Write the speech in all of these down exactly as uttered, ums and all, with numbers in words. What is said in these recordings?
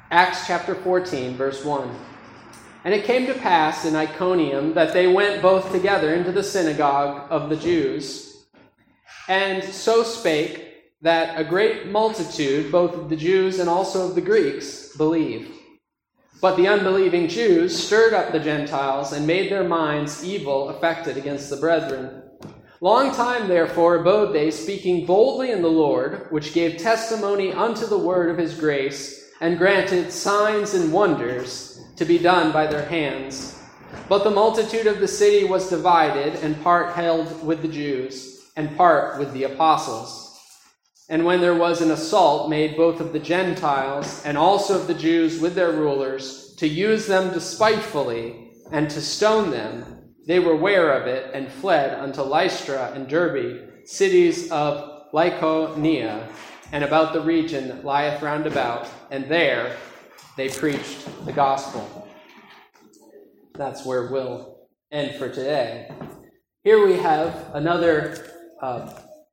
Acts chapter fourteen, verse one. And it came to pass in Iconium that they went both together into the synagogue of the Jews, and so spake that a great multitude, both of the Jews and also of the Greeks, believed. But the unbelieving Jews stirred up the Gentiles and made their minds evil affected against the brethren. Long time, therefore, abode they, speaking boldly in the Lord, which gave testimony unto the word of his grace, and granted signs and wonders to be done by their hands. But the multitude of the city was divided, and part held with the Jews, and part with the apostles. And when there was an assault made both of the Gentiles and also of the Jews with their rulers, to use them despitefully and to stone them, they were ware of it, and fled unto Lystra and Derbe, cities of Lycaonia, and about the region that lieth round about, and there they preached the gospel. That's where we'll end for today. Here we have another uh,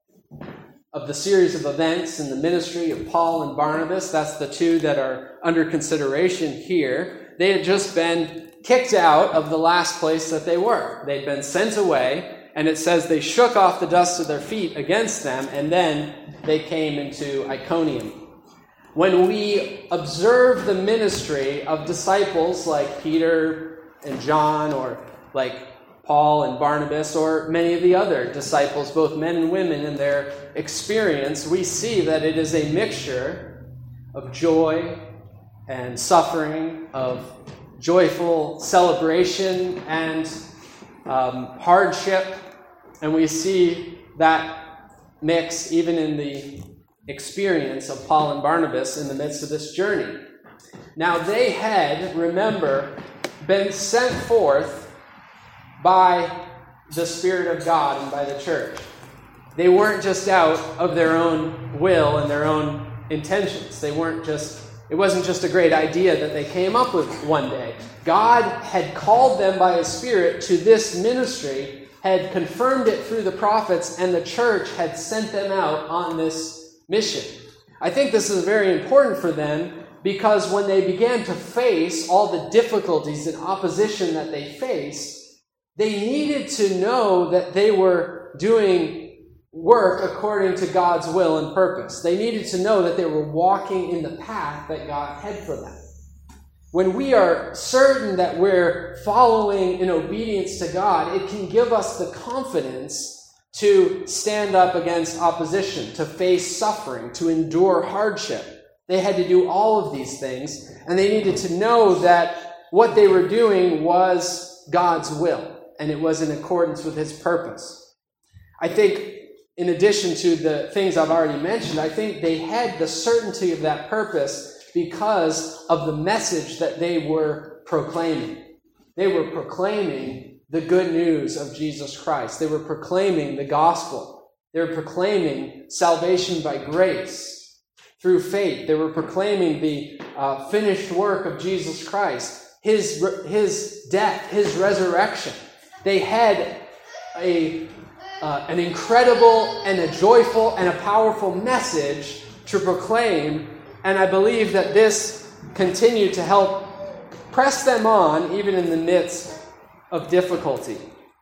of the series of events in the ministry of Paul and Barnabas. That's the two that are under consideration here. They had just been kicked out of the last place that they were. They'd been sent away, and it says they shook off the dust of their feet against them, and then they came into Iconium. When we observe the ministry of disciples like Peter and John, or like Paul and Barnabas, or many of the other disciples, both men and women, in their experience, we see that it is a mixture of joy and suffering, of joyful celebration and um, hardship. And we see that mix even in the experience of Paul and Barnabas in the midst of this journey. Now they had, remember, been sent forth by the Spirit of God and by the church. They weren't just out of their own will and their own intentions. They weren't just, it wasn't just a great idea that they came up with one day. God had called them by His Spirit to this ministry, had confirmed it through the prophets, and the church had sent them out on this mission. I think this is very important for them, because when they began to face all the difficulties and opposition that they faced, they needed to know that they were doing work according to God's will and purpose. They needed to know that they were walking in the path that God had for them. When we are certain that we're following in obedience to God, it can give us the confidence to stand up against opposition, to face suffering, to endure hardship. They had to do all of these things, and they needed to know that what they were doing was God's will, and it was in accordance with His purpose. I think, in addition to the things I've already mentioned, I think they had the certainty of that purpose because of the message that they were proclaiming. They were proclaiming the good news of Jesus Christ. They were proclaiming the gospel. They were proclaiming salvation by grace through faith. They were proclaiming the uh, finished work of Jesus Christ, His, His death, His resurrection. They had a uh, an incredible and a joyful and a powerful message to proclaim, and I believe that this continued to help press them on even in the midst of difficulty,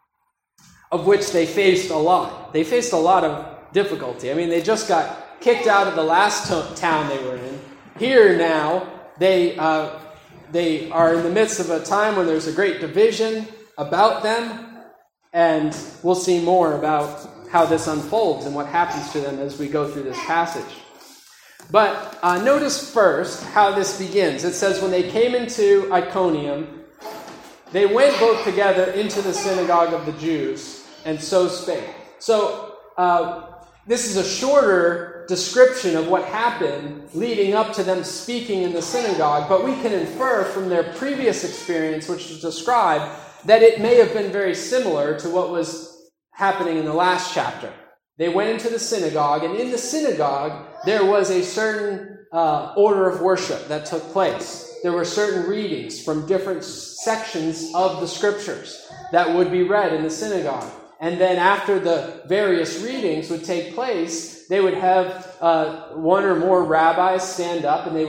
of which they faced a lot. They faced a lot of difficulty. I mean, they just got kicked out of the last to- town they were in. Here now, they uh, they are in the midst of a time when there's a great division about them, and we'll see more about how this unfolds and what happens to them as we go through this passage. But uh, notice first how this begins. It says, when they came into Iconium, they went both together into the synagogue of the Jews, and so spake. So uh, this is a shorter description of what happened leading up to them speaking in the synagogue, but we can infer from their previous experience, which is described, that it may have been very similar to what was happening in the last chapter. They went into the synagogue, and in the synagogue, there was a certain uh, order of worship that took place. There were certain readings from different sections of the scriptures that would be read in the synagogue. And then after the various readings would take place, they would have uh, one or more rabbis stand up, and they would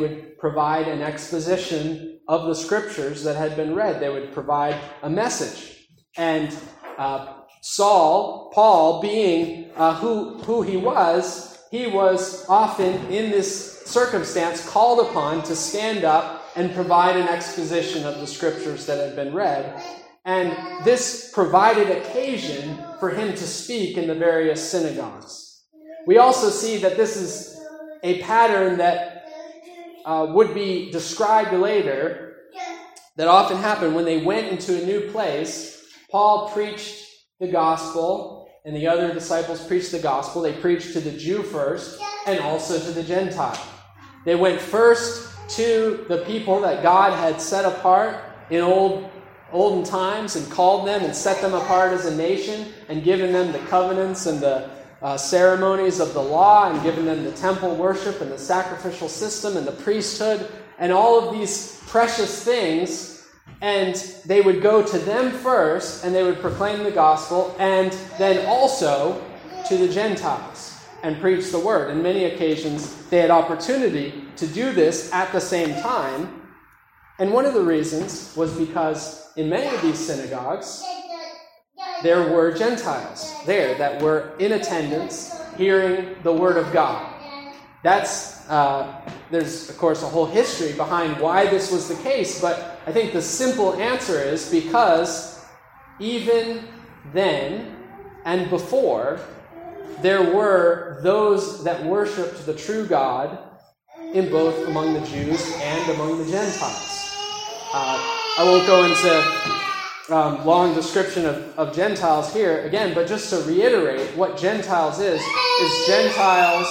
provide an exposition of the scriptures that had been read. They would provide a message. And uh, Saul, Paul, being uh, who, who he was, he was often in this circumstance called upon to stand up and provide an exposition of the scriptures that had been read. And this provided occasion for him to speak in the various synagogues. We also see that this is a pattern that uh, would be described later, that often happened when they went into a new place. Paul preached the gospel, and the other disciples preached the gospel. They preached to the Jew first, and also to the Gentile. They went first to the people that God had set apart in old olden times and called them and set them apart as a nation and given them the covenants and the uh, ceremonies of the law and given them the temple worship and the sacrificial system and the priesthood and all of these precious things. And they would go to them first and they would proclaim the gospel, and then also to the Gentiles and preach the word. And many occasions they had opportunity to do this at the same time. And one of the reasons was because in many of these synagogues, there were Gentiles there that were in attendance, hearing the word of God. That's, uh, there's, of course, a whole history behind why this was the case, but I think the simple answer is because even then and before, there were those that worshipped the true God in both among the Jews and among the Gentiles. Uh, I won't go into um, long description of, of Gentiles here again, but just to reiterate what Gentiles is, is Gentiles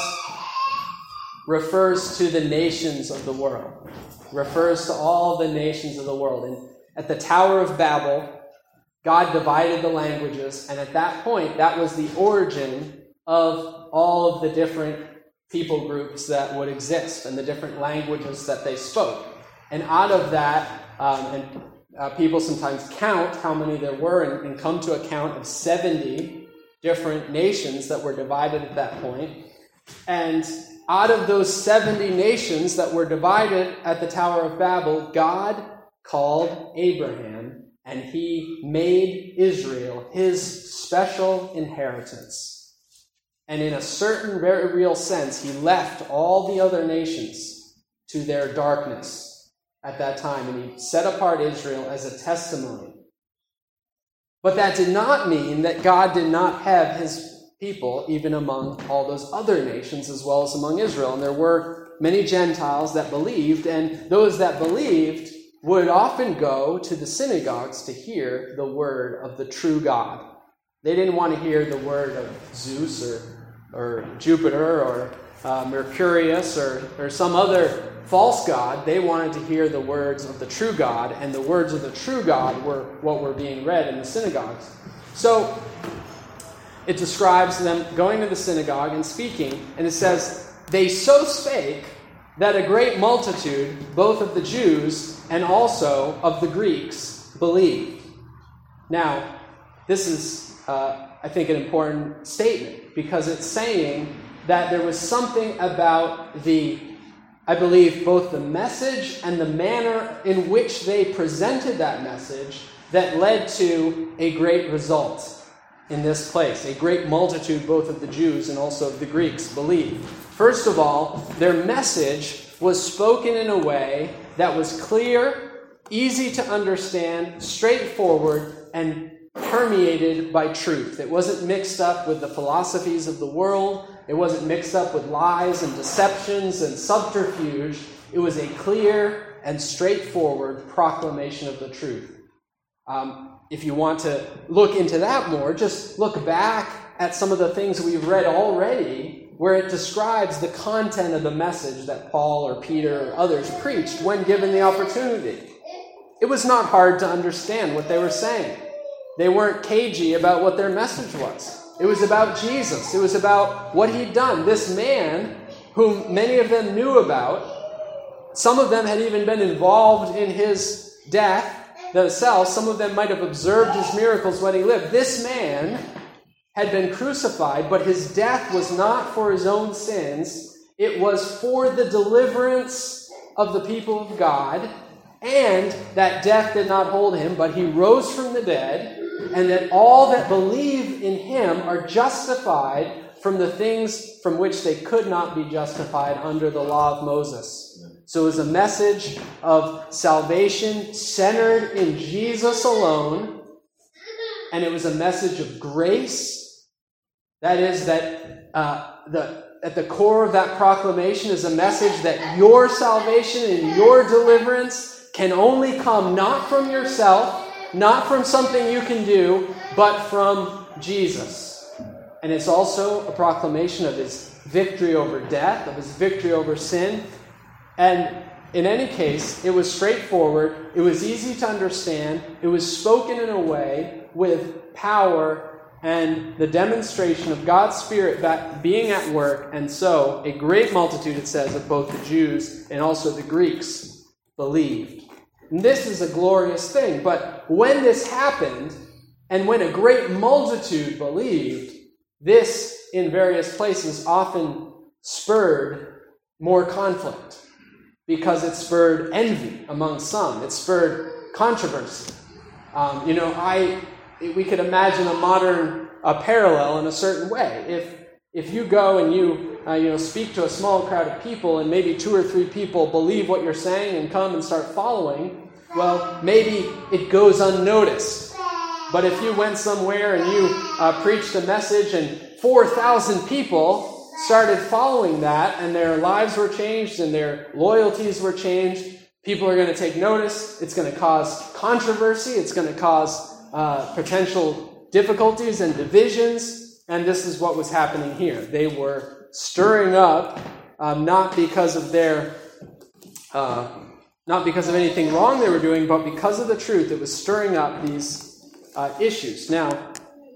refers to the nations of the world, refers to all the nations of the world. And at the Tower of Babel, God divided the languages, and at that point, that was the origin of all of the different people groups that would exist and the different languages that they spoke. And out of that, um, and uh, people sometimes count how many there were and, and come to a count of seventy different nations that were divided at that point. And out of those seventy nations that were divided at the Tower of Babel, God called Abraham, and he made Israel his special inheritance. And in a certain very real sense, he left all the other nations to their darkness at that time, and he set apart Israel as a testimony. But that did not mean that God did not have his people even among all those other nations as well as among Israel. And there were many Gentiles that believed, and those that believed would often go to the synagogues to hear the word of the true God. They didn't want to hear the word of Zeus or or Jupiter or uh, Mercurius or, or some other false god. They wanted to hear the words of the true God, and the words of the true God were what were being read in the synagogues. So it describes them going to the synagogue and speaking, and it says, they so spake that a great multitude, both of the Jews and also of the Greeks, believed. Now, this is, uh, I think, an important statement, because it's saying that there was something about the, I believe, both the message and the manner in which they presented that message that led to a great result in this place. A great multitude, both of the Jews and also of the Greeks, believed. First of all, their message was spoken in a way that was clear, easy to understand, straightforward, and permeated by truth. It wasn't mixed up with the philosophies of the world. It wasn't mixed up with lies and deceptions and subterfuge. It was a clear and straightforward proclamation of the truth. Um, if you want to look into that more, just look back at some of the things we've read already, where it describes the content of the message that Paul or Peter or others preached when given the opportunity. It was not hard to understand what they were saying. They weren't cagey about what their message was. It was about Jesus. It was about what he'd done. This man, whom many of them knew about, some of them had even been involved in his death themselves. Some of them might have observed his miracles when he lived. This man had been crucified, but his death was not for his own sins. It was for the deliverance of the people of God, and that death did not hold him, but he rose from the dead, and that all that believe in him are justified from the things from which they could not be justified under the law of Moses. So it was a message of salvation centered in Jesus alone, and it was a message of grace. That is, that uh, the at the core of that proclamation is a message that your salvation and your deliverance can only come not from yourself, not from something you can do, but from Jesus. And it's also a proclamation of his victory over death, of his victory over sin. And in any case, it was straightforward, it was easy to understand, it was spoken in a way with power and the demonstration of God's Spirit back, being at work. And so a great multitude, it says, of both the Jews and also the Greeks believed. And this is a glorious thing. But when this happened, and when a great multitude believed, this in various places often spurred more conflict, because it spurred envy among some. It spurred controversy. Um, you know, I we could imagine a modern a parallel in a certain way. If if you go and you uh, you know speak to a small crowd of people, and maybe two or three people believe what you're saying and come and start following, well, maybe it goes unnoticed. But if you went somewhere and you uh, preached a message and four thousand people started following that, and their lives were changed and their loyalties were changed, people are going to take notice. It's going to cause controversy. It's going to cause uh, potential difficulties and divisions. And this is what was happening here. They were stirring up, um, not because of their, uh, not because of anything wrong they were doing, but because of the truth. It was stirring up these uh, issues. Now,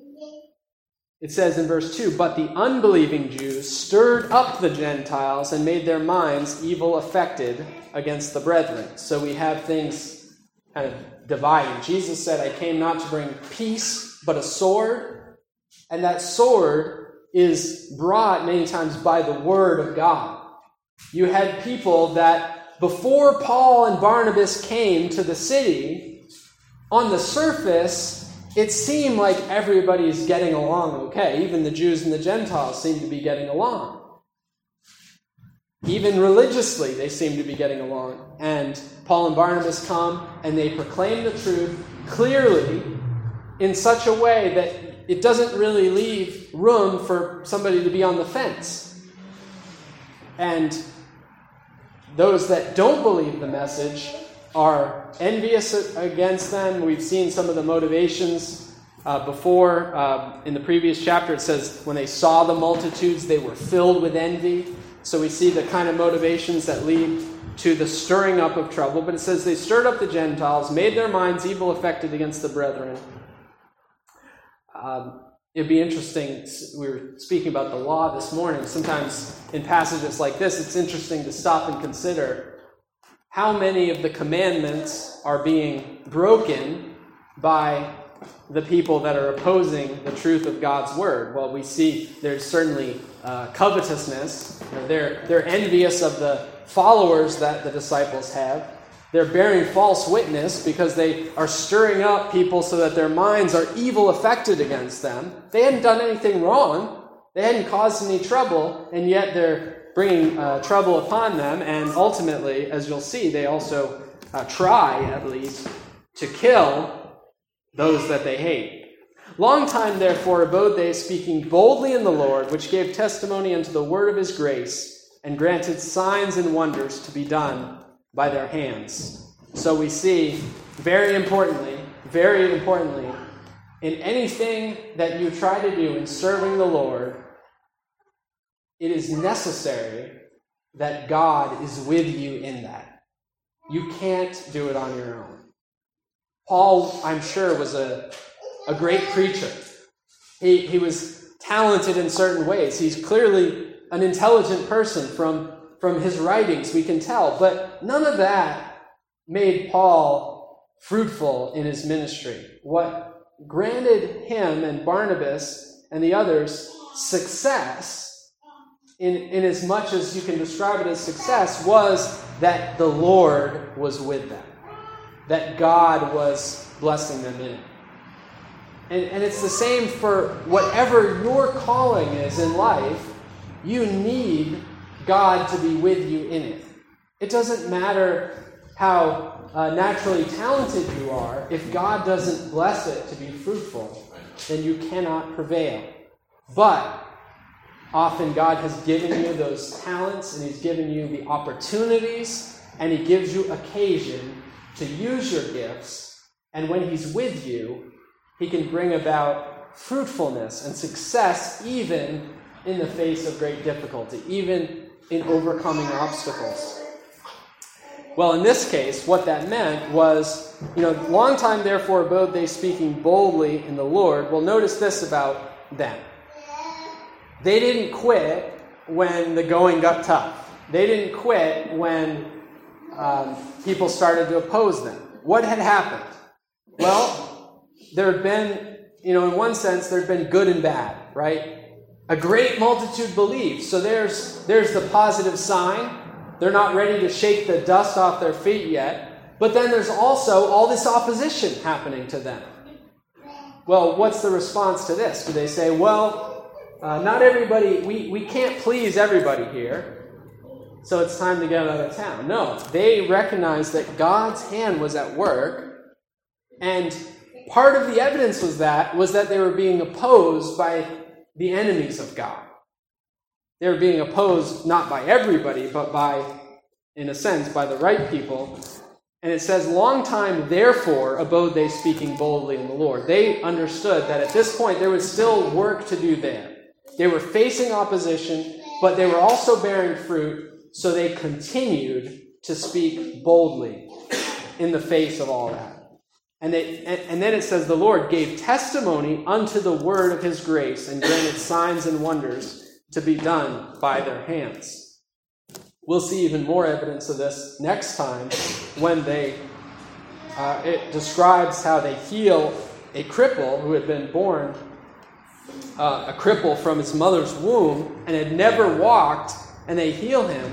it says in verse two, but the unbelieving Jews stirred up the Gentiles and made their minds evil affected against the brethren. So we have things kind of dividing. Jesus said, I came not to bring peace, but a sword. And that sword is brought many times by the word of God. You had people that before Paul and Barnabas came to the city, on the surface, it seemed like everybody's getting along okay. Even the Jews and the Gentiles seem to be getting along. Even religiously, they seem to be getting along. And Paul and Barnabas come, and they proclaim the truth clearly in such a way that it doesn't really leave room for somebody to be on the fence. And those that don't believe the message are envious against them. We've seen some of the motivations uh, before. Uh, in the previous chapter, it says when they saw the multitudes, they were filled with envy. So we see the kind of motivations that lead to the stirring up of trouble. But it says they stirred up the Gentiles, made their minds evil affected against the brethren. Um, it'd be interesting, we were speaking about the law this morning. Sometimes in passages like this, it's interesting to stop and consider how many of the commandments are being broken by the people that are opposing the truth of God's word. Well, we see there's certainly uh, covetousness. You know, they're, they're envious of the followers that the disciples have. They're bearing false witness because they are stirring up people so that their minds are evil affected against them. They hadn't done anything wrong. They hadn't caused any trouble, and yet they're bringing uh, trouble upon them, and ultimately, as you'll see, they also uh, try, at least, to kill those that they hate. Long time, therefore, abode they, speaking boldly in the Lord, which gave testimony unto the word of his grace, and granted signs and wonders to be done by their hands. So we see, very importantly, very importantly, in anything that you try to do in serving the Lord, it is necessary that God is with you in that. You can't do it on your own. Paul, I'm sure, was a, a great preacher. He, he was talented in certain ways. He's clearly an intelligent person from, from his writings, we can tell. But none of that made Paul fruitful in his ministry. What granted him and Barnabas and the others success in, in as much as you can describe it as success, was that the Lord was with them. That God was blessing them in it. And, and it's the same for whatever your calling is in life. You need God to be with you in it. It doesn't matter how uh, naturally talented you are. If God doesn't bless it to be fruitful, then you cannot prevail. But often God has given you those talents, and He's given you the opportunities, and He gives you occasion to use your gifts. And when He's with you, He can bring about fruitfulness and success even in the face of great difficulty, even in overcoming obstacles. Well, in this case, what that meant was, you know, long time therefore abode they speaking boldly in the Lord. Well, notice this about them. They didn't quit when the going got tough. They didn't quit when um, people started to oppose them. What had happened? Well, there had been, you know, in one sense, there had been good and bad, right? A great multitude believed. So there's there's the positive sign. They're not ready to shake the dust off their feet yet. But then there's also all this opposition happening to them. Well, what's the response to this? Do they say, well, uh, not everybody, we, we can't please everybody here, so it's time to get out of town? No, they recognized that God's hand was at work, and part of the evidence was that was that they were being opposed by the enemies of God. They were being opposed not by everybody, but by, in a sense, by the right people. And it says, long time therefore abode they speaking boldly in the Lord. They understood that at this point there was still work to do there. They were facing opposition, but they were also bearing fruit, so they continued to speak boldly in the face of all that. And, they, and, and then it says, the Lord gave testimony unto the word of His grace and granted signs and wonders to be done by their hands. We'll see even more evidence of this next time when they, uh, it describes how they heal a cripple who had been born, uh, a cripple from his mother's womb and had never walked, and they heal him.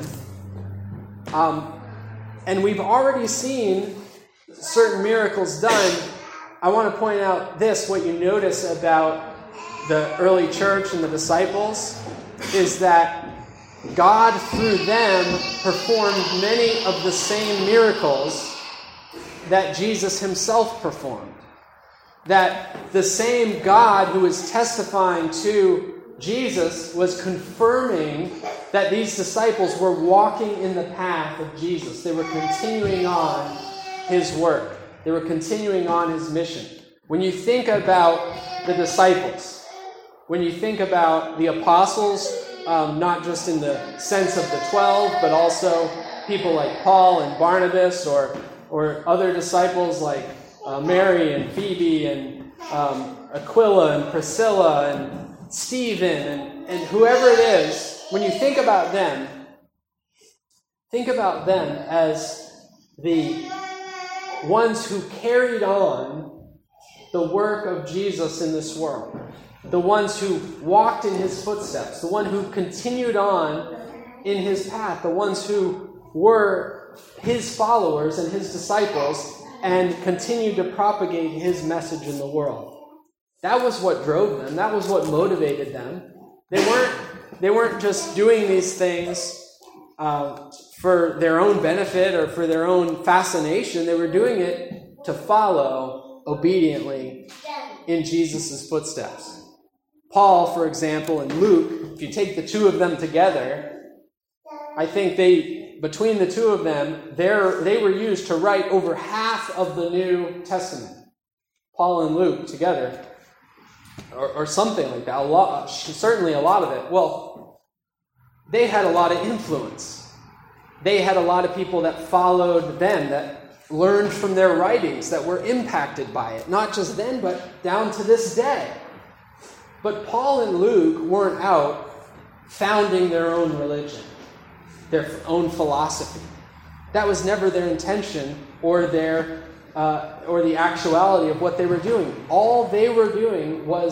Um, and we've already seen certain miracles done. I want to point out this, what you notice about the early church and the disciples is that God, through them, performed many of the same miracles that Jesus Himself performed. That the same God who was testifying to Jesus was confirming that these disciples were walking in the path of Jesus. They were continuing on His work. They were continuing on His mission. When you think about the disciples, when you think about the apostles, um, not just in the sense of the twelve, but also people like Paul and Barnabas, or or other disciples like uh, Mary and Phoebe and um, Aquila and Priscilla and Stephen and, and whoever it is, when you think about them, think about them as the ones who carried on the work of Jesus in this world. The ones who walked in His footsteps, the one who continued on in His path, the ones who were His followers and His disciples and continued to propagate His message in the world. That was what drove them. That was what motivated them. They weren't, they weren't just doing these things uh, for their own benefit or for their own fascination. They were doing it to follow obediently in Jesus' footsteps. Paul, for example, and Luke, if you take the two of them together, I think they, between the two of them, they were used to write over half of the New Testament. Paul and Luke together, or, or something like that. A lot, certainly a lot of it. Well, they had a lot of influence. They had a lot of people that followed them, that learned from their writings, that were impacted by it. Not just then, but down to this day. But Paul and Luke weren't out founding their own religion, their own philosophy. That was never their intention or their uh, or the actuality of what they were doing. All they were doing was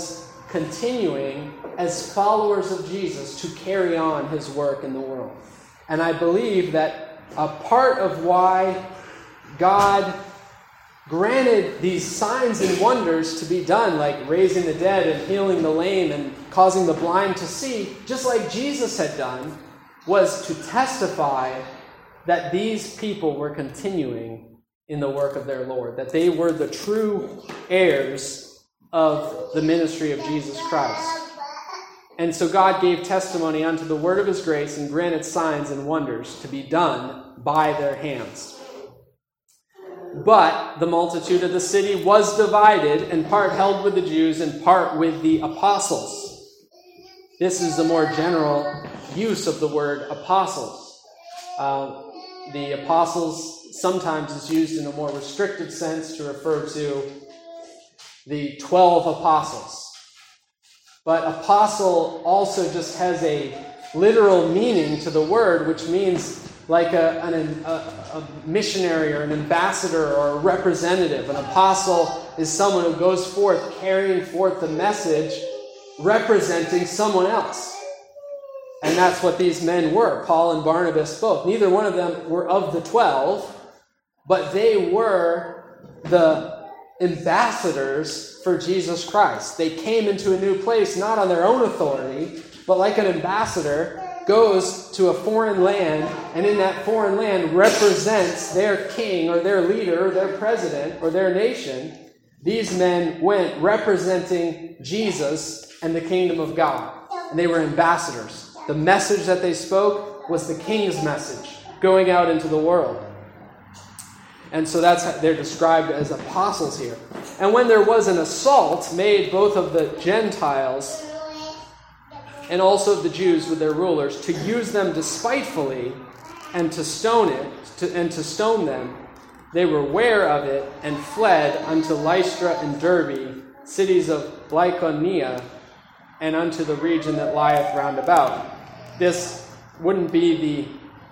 continuing as followers of Jesus to carry on his work in the world. And I believe that a part of why God granted these signs and wonders to be done, like raising the dead and healing the lame and causing the blind to see, just like Jesus had done, was to testify that these people were continuing in the work of their Lord, that they were the true heirs of the ministry of Jesus Christ. And so God gave testimony unto the word of his grace and granted signs and wonders to be done by their hands. But the multitude of the city was divided, and part held with the Jews and part with the apostles. This is the more general use of the word apostles. Uh, the apostles sometimes is used in a more restricted sense to refer to the twelve apostles. But apostle also just has a literal meaning to the word, which means like a, an, a, a missionary or an ambassador or a representative. An apostle is someone who goes forth carrying forth the message representing someone else. And that's what these men were, Paul and Barnabas both. Neither one of them were of the twelve, but they were the ambassadors for Jesus Christ. They came into a new place not on their own authority, but like an ambassador goes to a foreign land, and in that foreign land represents their king or their leader or their president or their nation. These men went representing Jesus and the kingdom of God, and they were ambassadors. The message that they spoke was the king's message going out into the world. And so that's how they're described as apostles here. And when there was an assault made both of the Gentiles and also of the Jews with their rulers to use them despitefully and to stone it to, and to stone them, they were ware of it and fled unto Lystra and Derbe, cities of Lycaonia, and unto the region that lieth round about. This wouldn't be the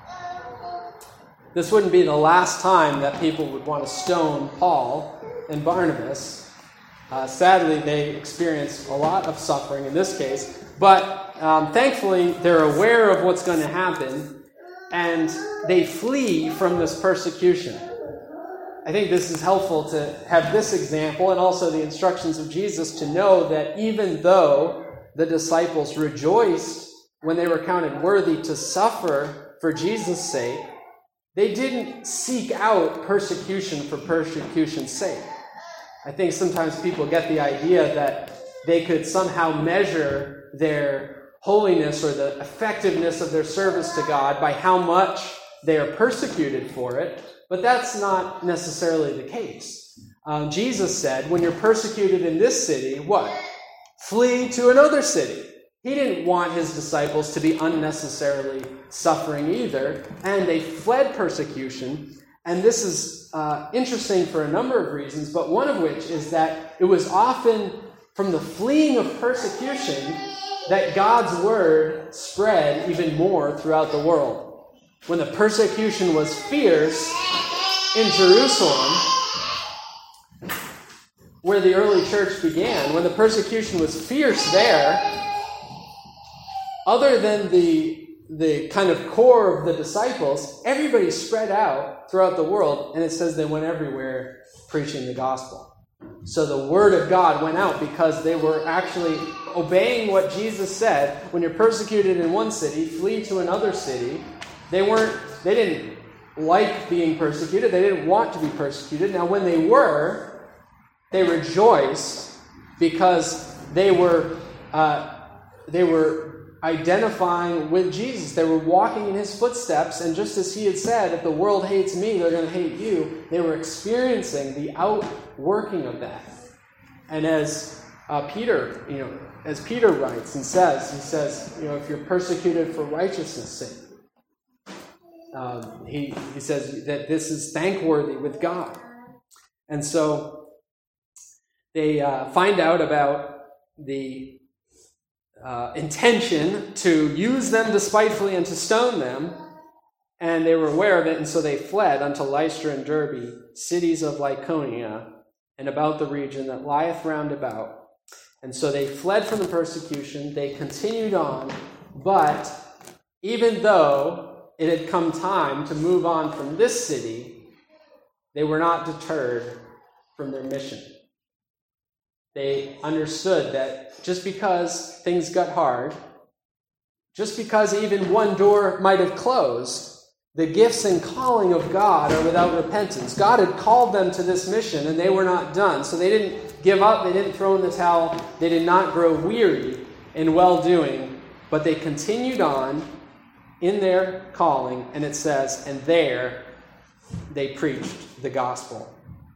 This wouldn't be the last time that people would want to stone Paul and Barnabas. Uh, sadly, they experienced a lot of suffering in this case, but um, thankfully they're aware of what's going to happen, and they flee from this persecution. I think this is helpful to have this example and also the instructions of Jesus to know that even though the disciples rejoiced when they were counted worthy to suffer for Jesus' sake, they didn't seek out persecution for persecution's sake. I think sometimes people get the idea that they could somehow measure their holiness or the effectiveness of their service to God by how much they are persecuted for it, but that's not necessarily the case. Um, Jesus said, when you're persecuted in this city, what? Flee to another city. He didn't want his disciples to be unnecessarily suffering either, and they fled persecution. And this is uh, interesting for a number of reasons, but one of which is that it was often from the fleeing of persecution that God's word spread even more throughout the world. When the persecution was fierce in Jerusalem, where the early church began, when the persecution was fierce there, other than the the kind of core of the disciples, everybody spread out throughout the world, and it says they went everywhere preaching the gospel. So the word of God went out because they were actually obeying what Jesus said. When you're persecuted in one city, flee to another city. They weren't, they didn't like being persecuted. They didn't want to be persecuted. Now, when they were, they rejoiced because they were, uh, they were identifying with Jesus. They were walking in his footsteps, and just as he had said, if the world hates me, they're going to hate you, they were experiencing the outworking of that. And as uh, Peter, you know, as Peter writes and says, he says, you know, if you're persecuted for righteousness' sake, um, he, he says that this is thankworthy with God. And so they uh, find out about the Uh, intention to use them despitefully and to stone them, and they were aware of it, and so they fled unto Lystra and Derbe, cities of Lycaonia, and about the region that lieth round about. And so they fled from the persecution, they continued on, but even though it had come time to move on from this city, they were not deterred from their mission. They understood that just because things got hard, just because even one door might have closed, the gifts and calling of God are without repentance. God had called them to this mission, and they were not done. So they didn't give up, they didn't throw in the towel, they did not grow weary in well-doing, but they continued on in their calling, and it says, and there they preached the gospel.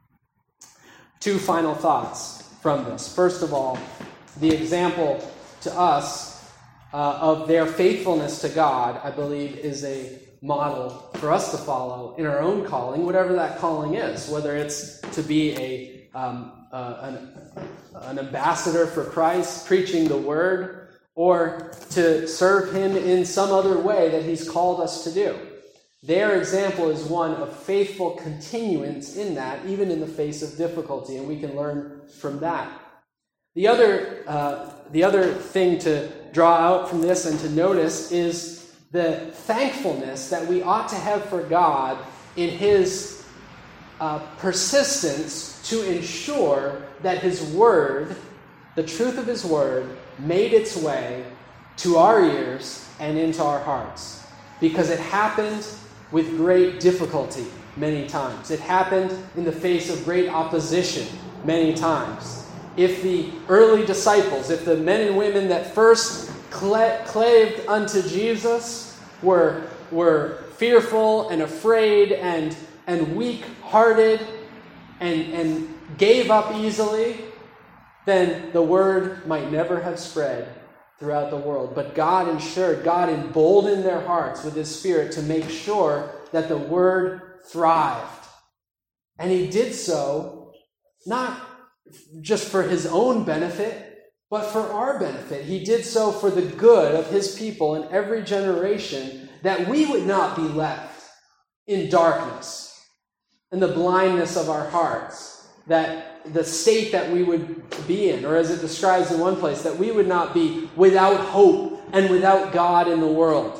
Two final thoughts from this. First of all, the example to us uh, of their faithfulness to God, I believe, is a model for us to follow in our own calling, whatever that calling is, whether it's to be a um, uh, an, an ambassador for Christ, preaching the word, or to serve him in some other way that he's called us to do. Their example is one of faithful continuance in that, even in the face of difficulty, and we can learn from that. The other, uh, the other thing to draw out from this and to notice is the thankfulness that we ought to have for God in his uh, persistence to ensure that his word, the truth of his word, made its way to our ears and into our hearts. Because it happened with great difficulty many times. It happened in the face of great opposition many times. If the early disciples, if the men and women that first cla- claved unto Jesus were, were fearful and afraid and, and weak-hearted and, and gave up easily, then the word might never have spread throughout the world. But God ensured, God emboldened their hearts with his Spirit to make sure that the word thrived. And he did so not just for his own benefit, but for our benefit. He did so for the good of his people in every generation, that we would not be left in darkness, in the blindness of our hearts, that the state that we would be in, or as it describes in one place, that we would not be without hope and without God in the world,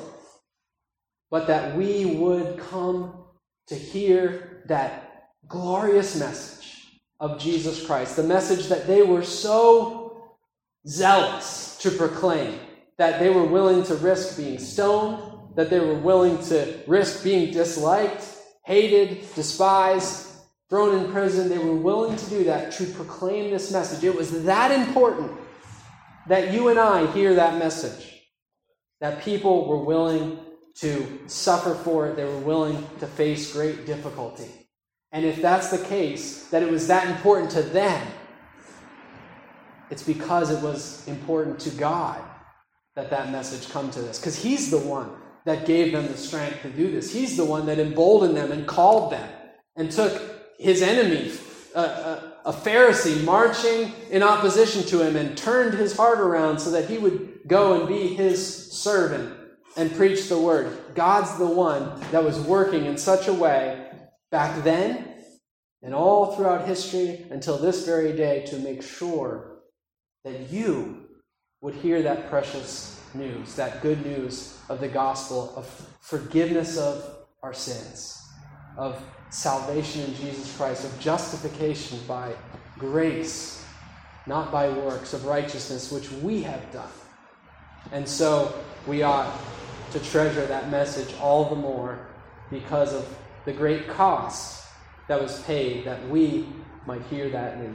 but that we would come to hear that glorious message of Jesus Christ, the message that they were so zealous to proclaim, that they were willing to risk being stoned, that they were willing to risk being disliked, hated, despised, thrown in prison. They were willing to do that to proclaim this message. It was that important that you and I hear that message, that people were willing to suffer for it. They were willing to face great difficulty. And if that's the case, that it was that important to them, it's because it was important to God that that message come to this. Because he's the one that gave them the strength to do this. He's the one that emboldened them and called them and took his enemy, a, a, a Pharisee, marching in opposition to him, and turned his heart around so that he would go and be his servant and preach the word. God's the one that was working in such a way back then and all throughout history until this very day to make sure that you would hear that precious news, that good news of the gospel of forgiveness of our sins, of salvation in Jesus Christ, of justification by grace, not by works, of righteousness which we have done. And so we ought to treasure that message all the more because of the great cost that was paid that we might hear that news.